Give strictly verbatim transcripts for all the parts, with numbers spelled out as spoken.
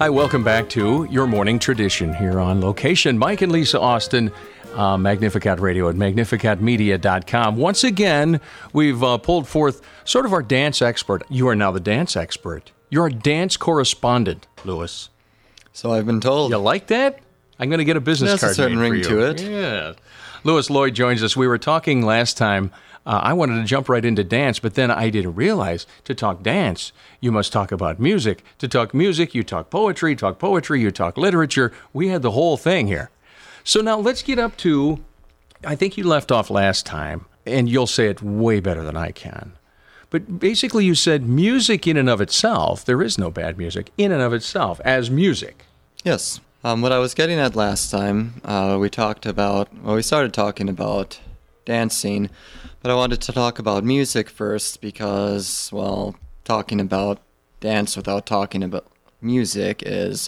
Hi, welcome back to Your Morning Tradition here on location. Mike and Lisa Austin, uh, Magnificat Radio at magnificat media dot com. Once again, we've uh, pulled forth sort of our dance expert. You are now the dance expert. You're a dance correspondent, Louis. So I've been told. You like that? I'm going to get a business There's card a certain made ring for to you. it. Yeah. Louis Lloyd joins us. We were talking last time. Uh, I wanted to jump right into dance, but then I didn't realize to talk dance, you must talk about music. To talk music, you talk poetry, talk poetry, you talk literature. We had the whole thing here. So now let's get up to, I think you left off last time, and you'll say it way better than I can. But basically you said music in and of itself, there is no bad music, in and of itself, as music. Yes. Um, what I was getting at last time, uh, we talked about, well, we started talking about dancing, but I wanted to talk about music first because, well, talking about dance without talking about music is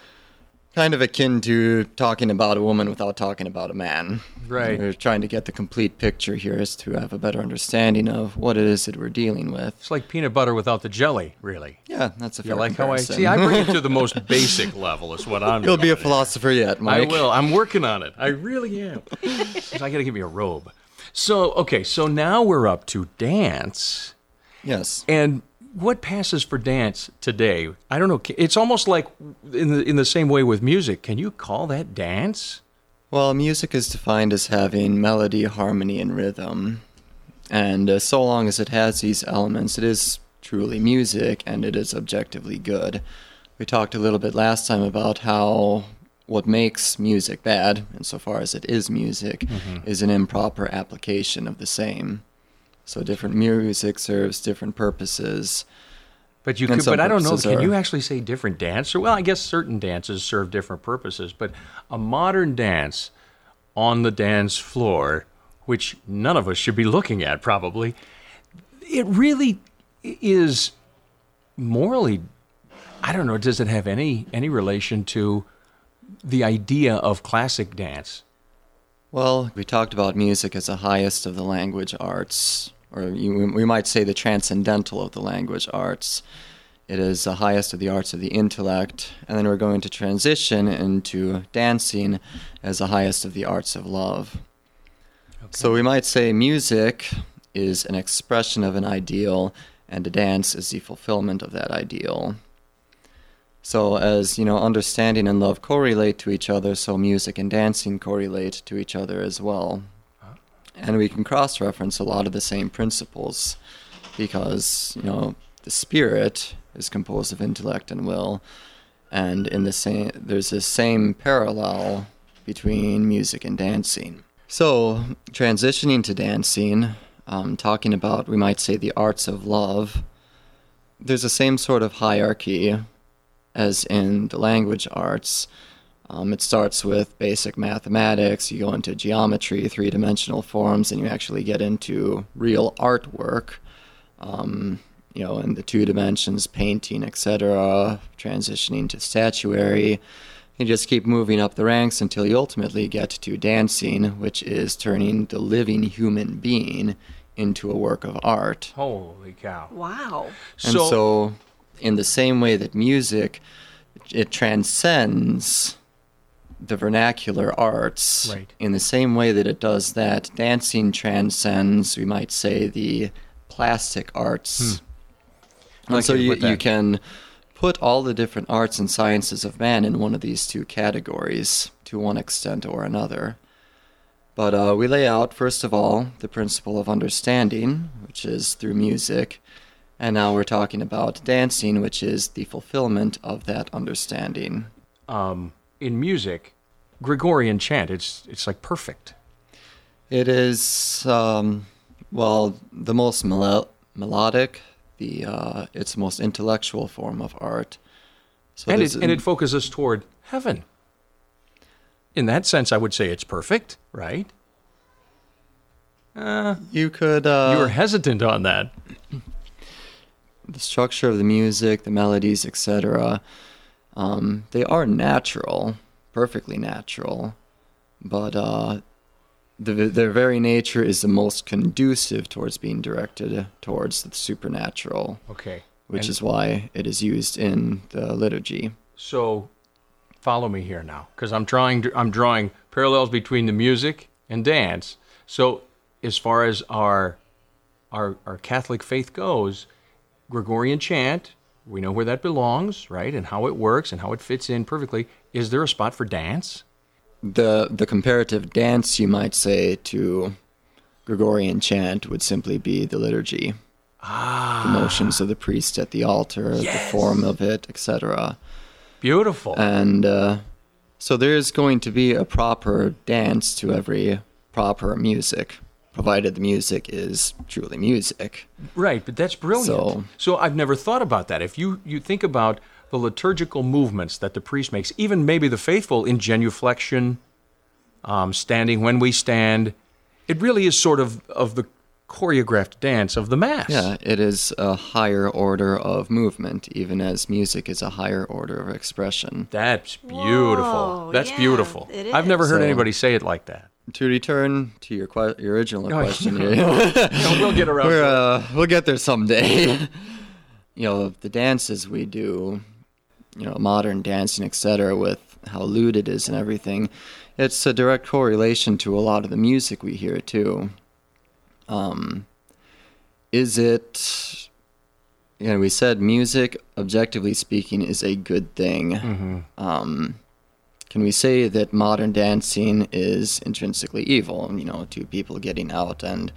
kind of akin to talking about a woman without talking about a man. Right. We're trying to get the complete picture here as to have a better understanding of what it is that we're dealing with. It's like peanut butter without the jelly, really. Yeah, that's a fair You like how I comparison. see? I bring it to the most basic level. Is what I'm. You'll be a doing. philosopher yet, I Mike. will. I'm working on it. I really am. I got to give me a robe. So okay. So now we're up to dance, Yes. and what passes for dance today? I don't know. It's almost like in the in the same way with music. Can you call that dance? Well, music is defined as having melody, harmony, and rhythm. And uh, so long as it has these elements, it is truly music, and it is objectively good. We talked a little bit last time about how what makes music bad, insofar as it is music, mm-hmm. is an improper application of the same. So different music serves different purposes. But you And could, some but I don't know. purposes Can are- you actually say different dance? Or well, I guess certain dances serve different purposes. But a modern dance on the dance floor, which none of us should be looking at, probably, it really is morally. I don't know. Does it have any any relation to the idea of classic dance? Well, we talked about music as the highest of the language arts, or you, we might say the transcendental of the language arts. It is the highest of the arts of the intellect, and then we're going to transition into dancing as the highest of the arts of love. Okay. So we might say music is an expression of an ideal, and a dance is the fulfillment of that ideal. So as, you know, understanding and love correlate to each other, so music and dancing correlate to each other as well. And we can cross-reference a lot of the same principles because, you know, the spirit is composed of intellect and will, and in the same there's the same parallel between music and dancing. So transitioning to dancing, um, talking about, we might say, the arts of love, there's the same sort of hierarchy as in the language arts. Um, it starts with basic mathematics, you go into geometry, three-dimensional forms, and you actually get into real artwork, um, you know, in the two dimensions, painting, et cetera, transitioning to statuary. You just keep moving up the ranks until you ultimately get to dancing, which is turning the living human being into a work of art. Holy cow. Wow. And so, so in the same way that music, it transcends the vernacular arts, right. in the same way that it does that, dancing transcends, we might say, the plastic arts. Hmm. I like And so how you you, put that. you can put all the different arts and sciences of man in one of these two categories, to one extent or another. But uh, we lay out, first of all, the principle of understanding, which is through music. And now we're talking about dancing, which is the fulfillment of that understanding. Um, in music, Gregorian chant, it's it's like perfect. It is, um, well, the most melo- melodic, the uh, it's the most intellectual form of art. So and there's it, a- and it focuses toward heaven. In that sense, I would say it's perfect, right? Uh, you could... Uh, you were hesitant on that. the structure of the music, the melodies, et cetera, um, they are natural, perfectly natural, but uh, the, their very nature is the most conducive towards being directed towards the supernatural, Okay. which And is why it is used in the liturgy. So follow me here now, because I'm trying to, I'm drawing parallels between the music and dance. So as far as our our our Catholic faith goes, Gregorian chant, we know where that belongs, right? And how it works and how it fits in perfectly. Is there a spot for dance? The the comparative dance, you might say, to Gregorian chant would simply be the liturgy. Ah. The motions of the priest at the altar, Yes. the form of it, et cetera. Beautiful. And uh, so there's going to be a proper dance to every proper music, provided the music is truly music. Right, but that's brilliant. So, So- I've never thought about that. If you, you think about the liturgical movements that the priest makes, even maybe the faithful in genuflection, um, standing when we stand, it really is sort of of the choreographed dance of the Mass. Yeah, it is a higher order of movement, even as music is a higher order of expression. That's beautiful. Whoa, That's yeah, beautiful. it I've never is. heard So- anybody say it like that. To return to your, que- your original Oh, question, yeah. here, No, we'll get around We're, to it. uh, we'll get there someday. You know, the dances we do, you know, modern dancing, et cetera, with how lewd it is and everything, it's a direct correlation to a lot of the music we hear, too. Um, is it, you know, we said music, objectively speaking, is a good thing. Mm-hmm. Um, can we say that modern dancing is intrinsically evil? You know, to people getting out and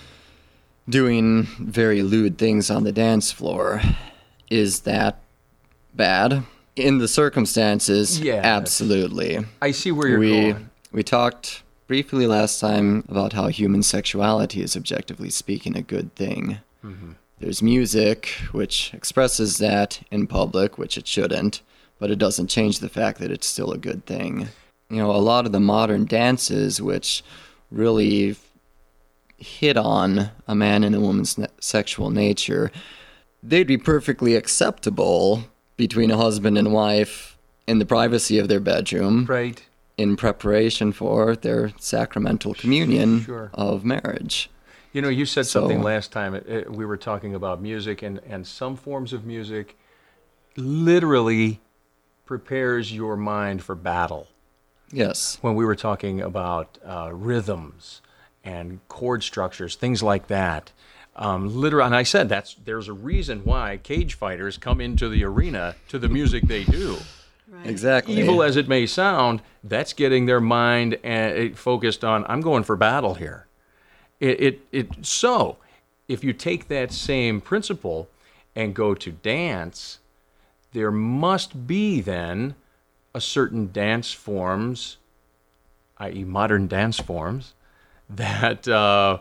doing very lewd things on the dance floor. Is that bad? In the circumstances, Yeah. absolutely. I see where you're we going. we talked briefly last time about how human sexuality is, objectively speaking, a good thing. Mm-hmm. There's music which expresses that in public, which it shouldn't, but it doesn't change the fact that it's still a good thing. You know, a lot of the modern dances which really hit on a man and a woman's ne- sexual nature, they'd be perfectly acceptable between a husband and wife in the privacy of their bedroom, Right. in preparation for their sacramental communion Sure. of marriage. You know, you said So- something last time. It, it- we were talking about music, and, and some forms of music literally prepares your mind for battle. Yes. When we were talking about uh, rhythms and chord structures, things like that. Um, literally, and I said that's there's a reason why cage fighters come into the arena to the music they do. Right. Exactly. Evil as it may sound, that's getting their mind uh, focused on, I'm going for battle here. It, it, it, so, if you take that same principle and go to dance, there must be then a certain dance forms, that is modern dance forms, that uh,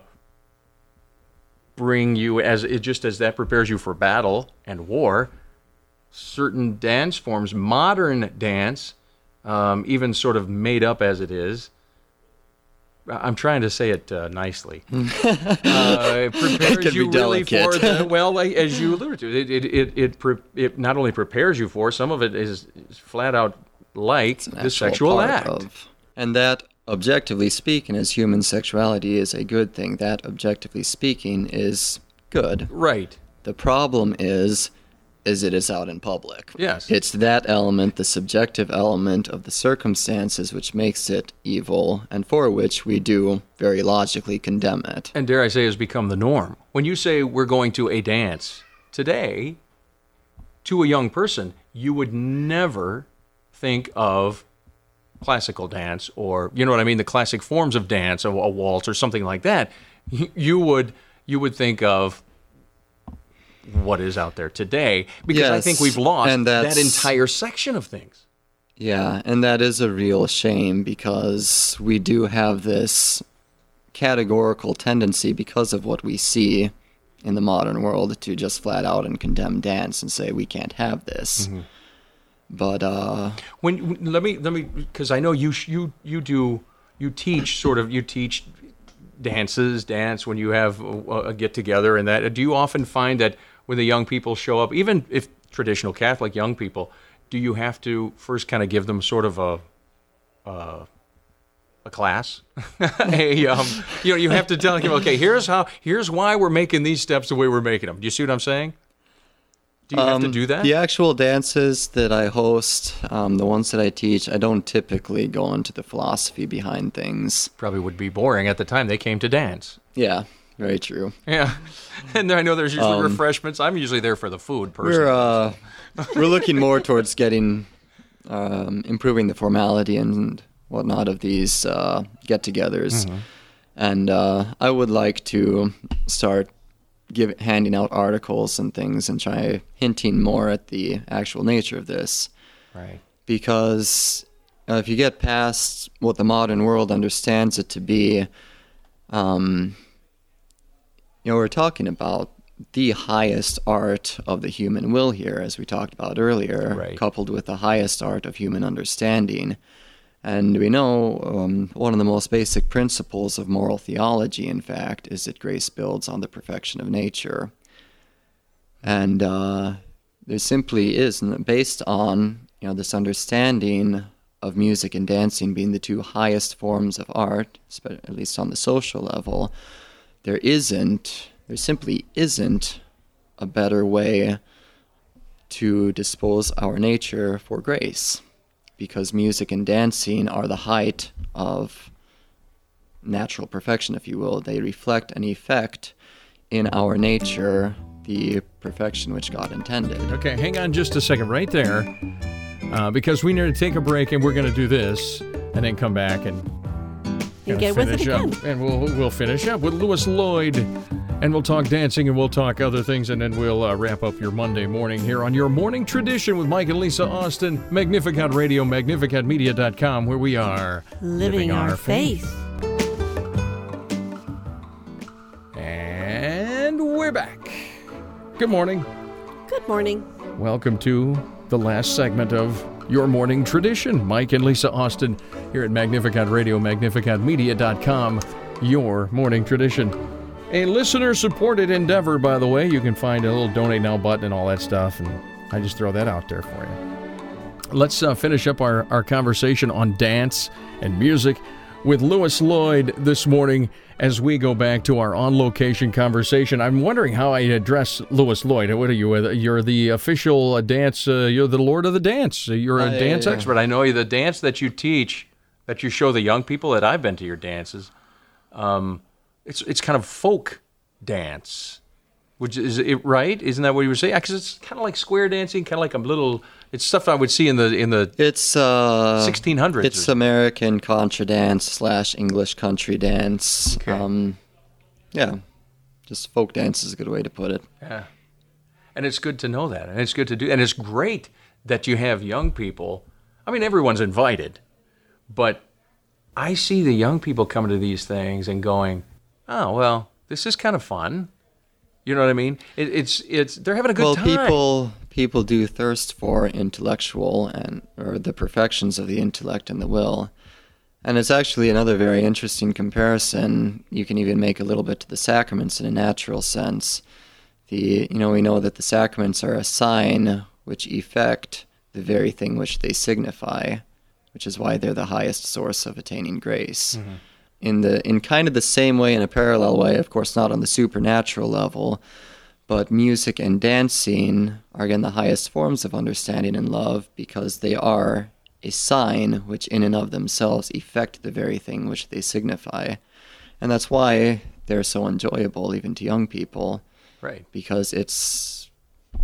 bring you, as it just as that prepares you for battle and war, certain dance forms, modern dance, um, even sort of made up as it is, I'm trying to say it uh, nicely. uh, it prepares can you be really delicate. for the, well, like, as you alluded to, it it it it, pre- it not only prepares you for, some of it is, is flat out like an the actual sexual part act. of- and that, objectively speaking, as human sexuality is a good thing, that, objectively speaking, is good. Right. The problem is, is it is out in public. Yes. It's that element, the subjective element of the circumstances, which makes it evil, and for which we do very logically condemn it. And dare I say, has become the norm. When you say we're going to a dance today, to a young person, you would never think of classical dance, or, you know what I mean, the classic forms of dance, a, a waltz or something like that. You, you would you would think of what is out there today, because I Yes, think we've lost and that that's- entire section of things. Yeah, and that is a real shame because we do have this categorical tendency, because of what we see in the modern world, to just flat out and condemn dance and say we can't have this. Mm-hmm. But uh, When let me let me because I know you sh- you you do you teach sort of you teach dances dance when you have a, a get together and that. Do you often find that when the young people show up, even if traditional Catholic young people, do you have to first kind of give them sort of a uh, a class? a, um, you know, you have to tell them, okay, here's how, here's why we're making these steps the way we're making them. Do you see what I'm saying? Do you have to Um, do that? The actual dances that I host, um, the ones that I teach, I don't typically go into the philosophy behind things. Probably would be boring at the time they came to dance. Yeah, very true. Yeah. And I know there's usually Um, refreshments. I'm usually there for the food, personally. We're uh, we're looking more towards getting, um, improving the formality and whatnot of these uh, get-togethers, Mm-hmm. and uh, I would like to start give handing out articles and things and try hinting more at the actual nature of this. Right. Because uh, if you get past what the modern world understands it to be, um, you know, we're talking about the highest art of the human will here, as we talked about earlier, Right. coupled with the highest art of human understanding. And we know um, one of the most basic principles of moral theology, in fact, is that grace builds on the perfection of nature. And uh, there simply is, based on you know this understanding of music and dancing being the two highest forms of art, at least on the social level, there isn't, there simply isn't a better way to dispose our nature for grace. Because music and dancing are the height of natural perfection, if you will. They reflect and effect in our nature the perfection which God intended. Okay, hang on just a second right there, uh, because we need to take a break, and we're going to do this, and then come back and, And get with it finish up. again. And we'll we'll finish up with Lewis Lloyd, and we'll talk dancing, and we'll talk other things, and then we'll uh, wrap up your Monday morning here on Your Morning Tradition with Mike and Lisa Austin, Magnificat Radio, magnificat media dot com, where we are Living, our, faith. And we're back. Good morning. Good morning. Welcome to the last segment of Your Morning Tradition. Mike and Lisa Austin here at Magnificat Radio, magnificat media dot com, Your Morning Tradition. A listener-supported endeavor, by the way. You can find a little Donate Now button and all that stuff, and I just throw that out there for you. Let's uh, finish up our, our conversation on dance and music with Lewis Lloyd this morning as we go back to our on-location conversation. I'm wondering how I address Lewis Lloyd. What are you? uh, You're the official uh, dance, uh, you're the Lord of the Dance. You're a I, dance uh, expert. But I know you, the dance that you teach, that you show the young people that I've been to your dances, um, it's it's kind of folk dance. Which is it right? Isn't that what you were saying? Because it's kind of like square dancing, kind of like a little. It's stuff I would see in the in the It's uh, sixteen hundreds. It's American contra dance slash English country dance. Okay. Um, yeah, just folk dance is a good way to put it. Yeah. And it's good to know that. And it's good to do. And it's great that you have young people. I mean, everyone's invited. But I see the young people coming to these things and going, oh, well, this is kind of fun. You know what I mean? It, it's it's they're having a good well, time. people people do thirst for intellectual and or the perfections of the intellect and the will. And it's actually another very interesting comparison. You can even make a little bit to the sacraments in a natural sense. The you know we know that the sacraments are a sign which effect the very thing which they signify, which is why they're the highest source of attaining grace. Mm-hmm. In the in kind of the same way, in a parallel way, of course not on the supernatural level, but music and dancing are again the highest forms of understanding and love because they are a sign which in and of themselves effect the very thing which they signify. And that's why they're so enjoyable even to young people. Right. Because it's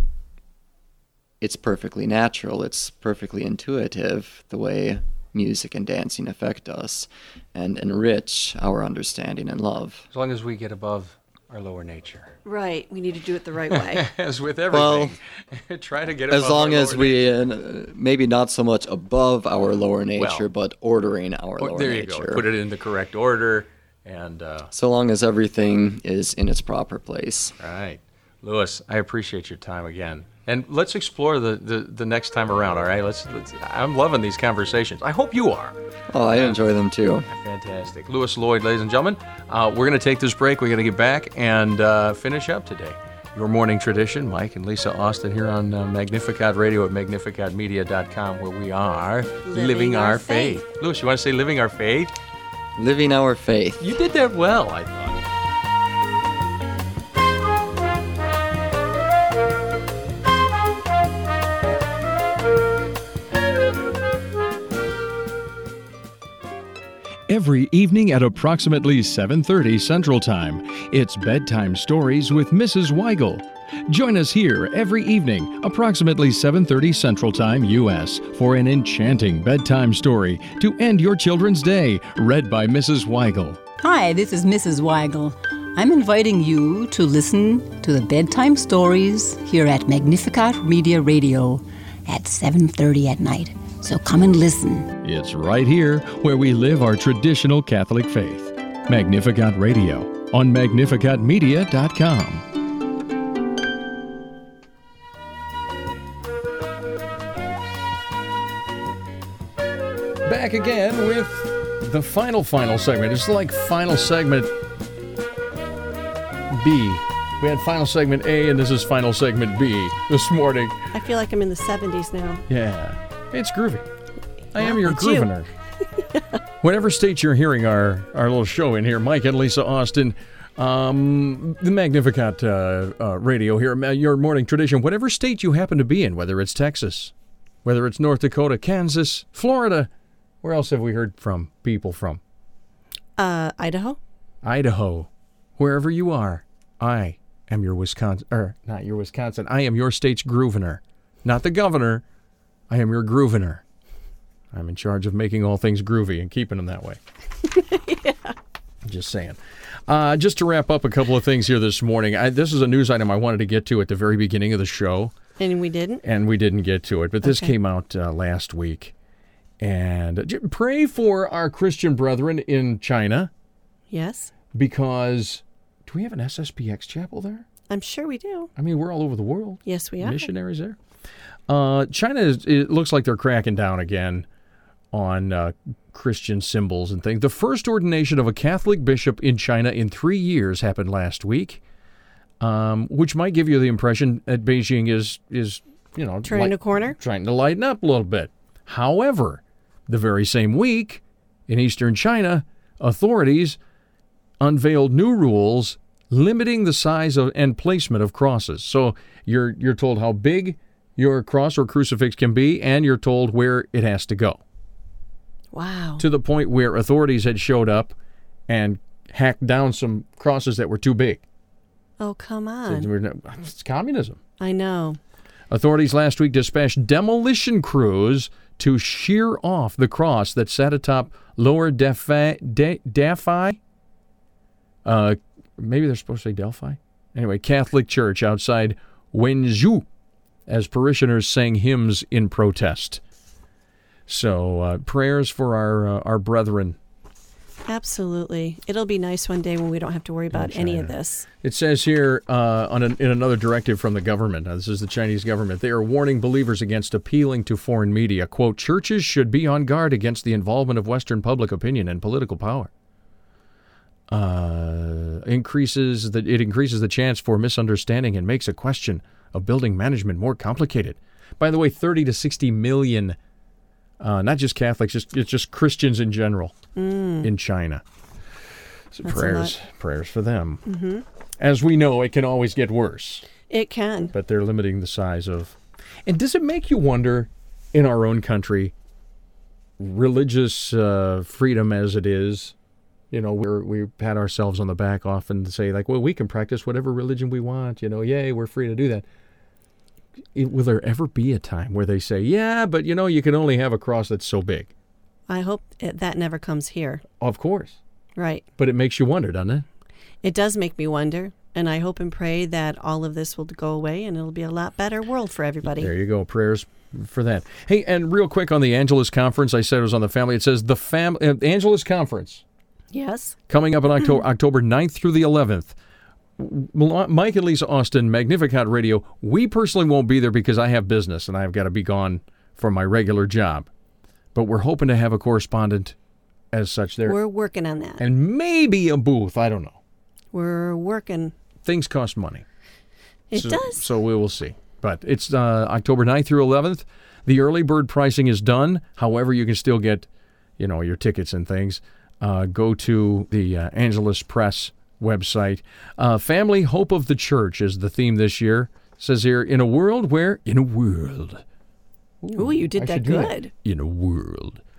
it's perfectly natural, it's perfectly intuitive the way music and dancing affect us and enrich our understanding and love. As long as we get above our lower nature. Right. We need to do it the right way. As with everything. Try to get above As long our as lower we, uh, maybe not so much above our lower nature, Well, but ordering our Oh, lower there you nature. go. Put it in the correct order. And, uh, So long as everything is in its proper place. right. Lewis, I appreciate your time again. And let's explore the, the, the next time around, all right? Let's, let's. I'm loving these conversations. I hope you are. Oh, I enjoy them too. Fantastic. Lewis Lloyd, ladies and gentlemen. Uh, we're going to take this break. We're going to get back and uh, finish up today. Your Morning Tradition, Mike and Lisa Austin here on uh, Magnificat Radio at magnificat media dot com, where we are living, Living our, our faith. faith. Lewis, you want to say living our faith? Living our faith. You did that well, I thought. Every evening at approximately seven thirty Central Time, it's Bedtime Stories with Missus Weigel. Join us here every evening, approximately seven thirty Central Time, U S, for an enchanting bedtime story to end your children's day, read by Missus Weigel. Hi, this is Missus Weigel. I'm inviting you to listen to the Bedtime Stories here at Magnificat Media Radio at seven thirty at night. So come and listen. It's right here where we live our traditional Catholic faith. Magnificat Radio on magnificat media dot com. Back again with the final, final segment. It's like final segment B. We had final segment A, and this is final segment B this morning. I feel like I'm in the seventies now. Yeah. It's groovy. I am Yeah, your it's you. grooviner. Whatever state you're hearing our, our little show in here, Mike and Lisa Austin, um, the Magnificat uh, uh, radio here, your morning tradition, whatever state you happen to be in, whether it's Texas, whether it's North Dakota, Kansas, Florida, where else have we heard from people from? Uh, Idaho? Idaho, wherever you are, I am your Wisconsin, or not your Wisconsin, I am your state's grooviner, not the governor. I am your grooviner. I'm in charge of making all things groovy and keeping them that way. Yeah. Just saying. Uh, just to wrap up a couple of things here this morning. I, this is a news item I wanted to get to at the very beginning of the show. And we didn't? And we didn't get to it. But this Okay. came out uh, last week. And uh, j- pray for our Christian brethren in China, Yes. because do we have an S S P X chapel there? I'm sure we do. I mean, we're all over the world. Yes, we are. Missionaries there. Uh, China, is, it looks like they're cracking down again on uh, Christian symbols and things. The first ordination of a Catholic bishop in China in three years happened last week, um, which might give you the impression that Beijing is, is you know, Turning li- a corner? trying to lighten up a little bit. However, the very same week in eastern China, authorities unveiled new rules limiting the size of and placement of crosses. So you're you're told how big your cross or crucifix can be, and you're told where it has to go. Wow. To the point where authorities had showed up and hacked down some crosses that were too big. Oh, come on. It's communism. I know. Authorities last week dispatched demolition crews to shear off the cross that sat atop Lower Delphi. De, Delphi? Uh, maybe they're supposed to say Delphi? Anyway, Catholic Church outside Wenzhou, as parishioners sang hymns in protest. So uh, prayers for our uh, our brethren. Absolutely. It'll be nice one day when we don't have to worry about any of this. It says here uh, on an, in another directive from the government, now this is the Chinese government, they are warning believers against appealing to foreign media. Quote, churches should be on guard against the involvement of Western public opinion and political power. Uh, increases the, it increases the chance for misunderstanding and makes a question of building management more complicated. By the way, thirty to sixty million, uh, not just Catholics, just, it's just Christians in general mm. in China. So That's prayers, prayers for them. Mm-hmm. As we know, it can always get worse. It can. But they're limiting the size of... And does it make you wonder, in our own country, religious uh, freedom as it is, you know, we're, we pat ourselves on the back often to say, like, well, we can practice whatever religion we want, you know, yay, we're free to do that. It, will there ever be a time where they say, yeah, but, you know, you can only have a cross that's so big? I hope it, that never comes here. Of course. Right. But it makes you wonder, doesn't it? It does make me wonder, and I hope and pray that all of this will go away and it'll be a lot better world for everybody. There you go. Prayers for that. Hey, and real quick on the Angelus Conference, I said it was on the family. It says the fam- uh, Angelus Conference. Yes. Coming up on October, October ninth through the eleventh. Mike and Lisa Austin, Magnificat Radio. We personally won't be there because I have business and I've got to be gone for my regular job. But we're hoping to have a correspondent as such there. We're working on that. And maybe a booth. I don't know. We're working. Things cost money. It so, does. So we will see. But it's uh, October ninth through eleventh. The early bird pricing is done. However, you can still get, you know, your tickets and things. Uh, go to the uh, Angelus Press website. Uh, Family Hope of the Church is the theme this year. It says here, in a world where, in a world. Ooh, Ooh you did I that do good. That. In a world.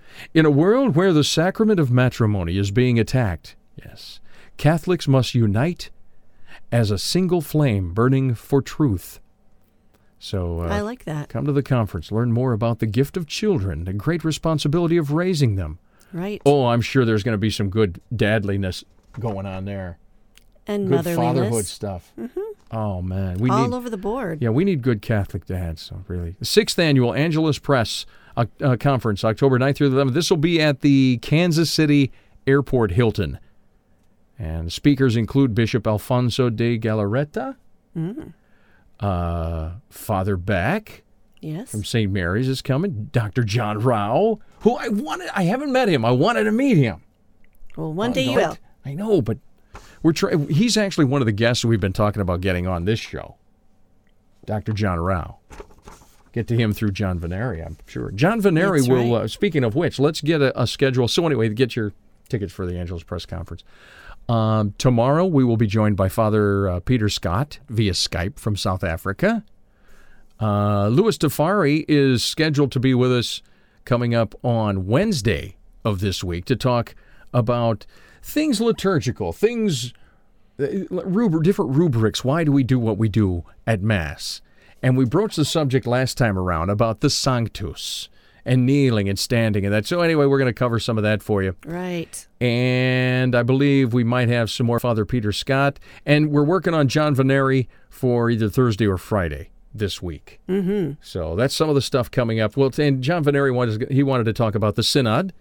In a world where the sacrament of matrimony is being attacked, yes, Catholics must unite as a single flame burning for truth. So uh, I like that. Come to the conference. Learn more about the gift of children, the great responsibility of raising them. Right. Oh, I'm sure there's going to be some good dadliness going on there. And good motherliness. fatherhood stuff. Mm-hmm. Oh, man. We All need, over the board. Yeah, we need good Catholic dads, so really. The sixth Annual Angelus Press uh, uh, Conference, October ninth through the eleventh. This will be at the Kansas City Airport Hilton. And speakers include Bishop Alfonso de Galarreta, Mm. uh, Father Beck Yes. from Saint Mary's is coming, Doctor John Rao, who I wanted, I haven't met him. I wanted to meet him. Well, one Oh, day you don't- will. I know, but we're trying. He's actually one of the guests we've been talking about getting on this show. Doctor John Rao. Get to him through John Veneri, I'm sure. John Veneri That's will. right. Uh, speaking of which, let's get a, a schedule. So anyway, get your tickets for the Angelus Press Conference. Um, tomorrow we will be joined by Father uh, Peter Scott via Skype from South Africa. Uh, Louis Tafari is scheduled to be with us coming up on Wednesday of this week to talk about things liturgical, things, uh, rubri- different rubrics. Why do we do what we do at Mass? And we broached the subject last time around about the Sanctus and kneeling and standing and that. So anyway, we're going to cover some of that for you. Right. And I believe we might have some more Father Peter Scott. And we're working on John Veneri for either Thursday or Friday this week. Mm-hmm. So that's some of the stuff coming up. Well, and John Veneri wanted, he wanted to talk about the Synod.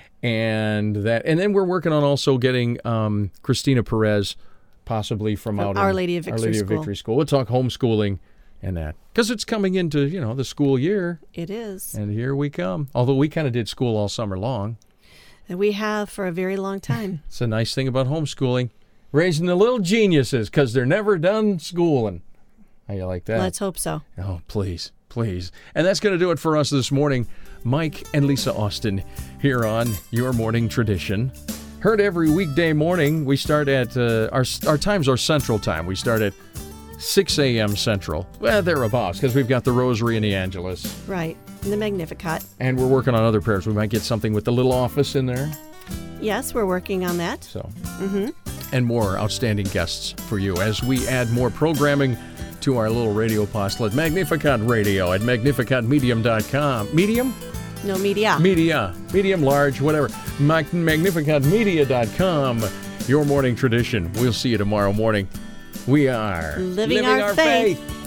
And that, and then we're working on also getting um, Christina Perez, possibly from, From out Our in Lady of Our Victory Lady of School. Victory School. We'll talk homeschooling and that. Because it's coming into, you know, the school year. It is. And here we come. Although we kind of did school all summer long. And we have for a very long time. It's a nice thing about homeschooling. Raising the little geniuses because they're never done schooling. How you like that? Let's hope so. Oh, please, please. And that's going to do it for us this morning. Mike and Lisa Austin here on Your Morning Tradition. Heard every weekday morning. We start at, uh, our our times are Central Time. We start at six a.m. Central. Well, thereabouts, because we've got the Rosary and the Angelus. Right. And the Magnificat. And we're working on other prayers. We might get something with the little office in there. Yes, we're working on that. So, Mm-hmm. and more outstanding guests for you as we add more programming to our little radio apostolate, Magnificat Radio at magnificat medium dot com. Medium? No media. Media. Medium, large, whatever. Mag- magnificat media dot com. Your morning tradition. We'll see you tomorrow morning. We are Living our faith. faith.